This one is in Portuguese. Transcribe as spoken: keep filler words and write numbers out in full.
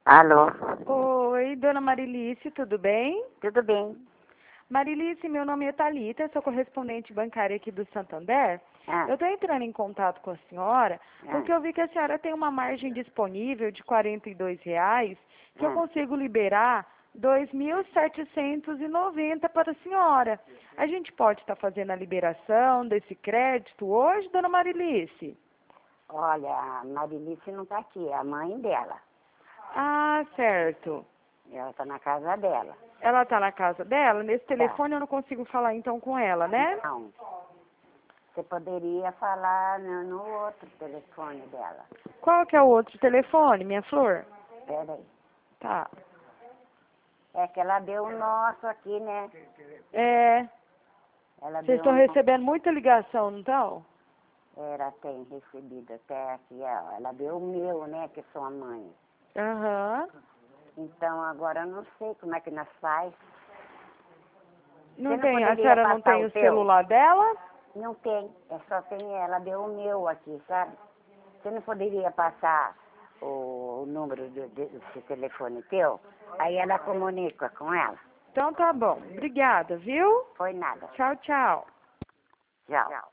Alô? Oi, dona Marilice, tudo bem? Tudo bem? Marilice, meu nome é Thalita, sou correspondente bancária aqui do Santander. Ah, Eu estou entrando em contato com a senhora ah, porque eu vi que a senhora tem uma margem disponível de quarenta e dois reais que eu ah. consigo liberar dois mil setecentos e noventa para a senhora. A gente pode estar fazendo a liberação desse crédito hoje, dona Marilice? Olha, a Marilice não está aqui, é a mãe dela. Ah, certo. Ela está na casa dela. Ela está na casa dela? Nesse Tá. telefone eu não consigo falar então com ela, né? Não. Você poderia falar no, no outro telefone dela. Qual que é o outro telefone, minha flor? Espera aí. Tá. É que ela deu o nosso aqui, né? É, Ela vocês deu estão o nosso. recebendo muita ligação, não estão? Ela tem recebido até aqui, ó. Ela deu o meu, né? Que sou a mãe. Aham. Então agora eu não sei como é que nós faz. Não Você não tem, a poderia senhora não passar tem o o teu? celular dela? Não tem, é só tem ela, deu o meu aqui, sabe? Você não poderia passar o, o número do, do, desse telefone teu? Aí ela comunica com ela. Então tá bom. Obrigada, viu? Foi nada. Tchau, tchau. Tchau.